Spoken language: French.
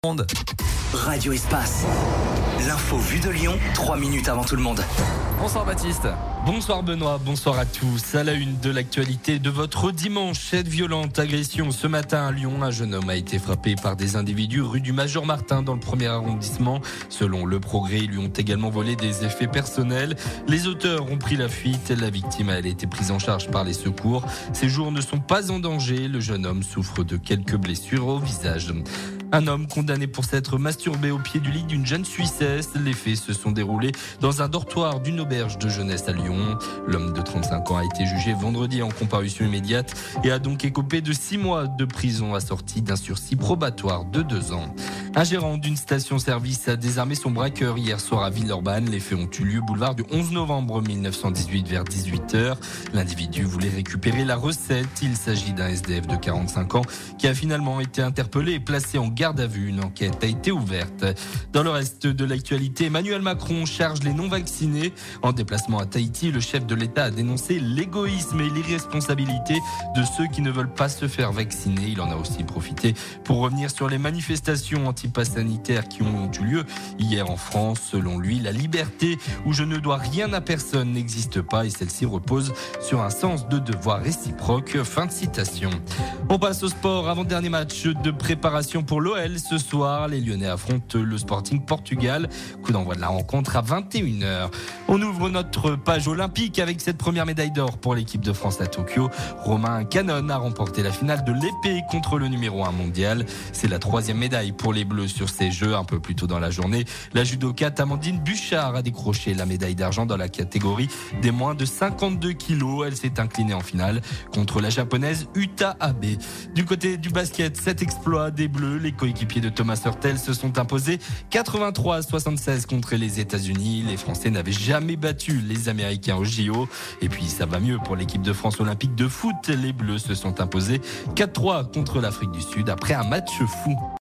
Monde. Radio Espace. L'info vue de Lyon, 3 minutes avant tout le monde. Bonsoir Baptiste. Bonsoir Benoît, bonsoir à tous. À la une de l'actualité de votre dimanche, cette violente agression ce matin à Lyon. Un jeune homme a été frappé par des individus rue du Major Martin dans le 1er arrondissement. Selon Le Progrès, ils lui ont également volé des effets personnels. Les auteurs ont pris la fuite. La victime a été prise en charge par les secours. Ses jours ne sont pas en danger. Le jeune homme souffre de quelques blessures au visage. Un homme condamné pour s'être masturbé au pied du lit d'une jeune Suissesse. Les faits se sont déroulés dans un dortoir d'une auberge de jeunesse à Lyon. L'homme de 35 ans a été jugé vendredi en comparution immédiate et a donc écopé de 6 mois de prison assorti d'un sursis probatoire de 2 ans. Un gérant d'une station-service a désarmé son braqueur hier soir à Villeurbanne. Les faits ont eu lieu boulevard du 11 novembre 1918 vers 18h. L'individu voulait récupérer la recette. Il s'agit d'un SDF de 45 ans qui a finalement été interpellé et placé en garde à vue. Une enquête a été ouverte. Dans le reste de l'actualité, Emmanuel Macron charge les non-vaccinés. En déplacement à Tahiti, le chef de l'État a dénoncé l'égoïsme et l'irresponsabilité de ceux qui ne veulent pas se faire vacciner. Il en a aussi profité pour revenir sur les manifestations anti-pass sanitaires qui ont eu lieu hier en France. Selon lui, la liberté où je ne dois rien à personne n'existe pas et celle-ci repose sur un sens de devoir réciproque. Fin de citation. On passe au sport. Avant-dernier match de préparation pour l'OL ce soir. Les Lyonnais affrontent le Sporting Portugal. Coup d'envoi de la rencontre à 21h. On ouvre notre page olympique avec cette première médaille d'or pour l'équipe de France à Tokyo. Romain Canon a remporté la finale de l'épée contre le numéro 1 mondial. C'est la 3e médaille pour les Bleus sur ces Jeux. Un peu plus tôt dans la journée, la judokate Amandine Bouchard a décroché la médaille d'argent dans la catégorie des moins de 52 kilos. Elle s'est inclinée en finale contre la japonaise Uta Abe. Du côté du basket, cet exploit des Bleus, les coéquipiers de Thomas Hurtel se sont imposés 83-76 contre les États-Unis. Les Français n'avaient jamais battu les Américains au JO. Et puis ça va mieux pour l'équipe de France olympique de foot. Les Bleus se sont imposés 4-3 contre l'Afrique du Sud après un match fou.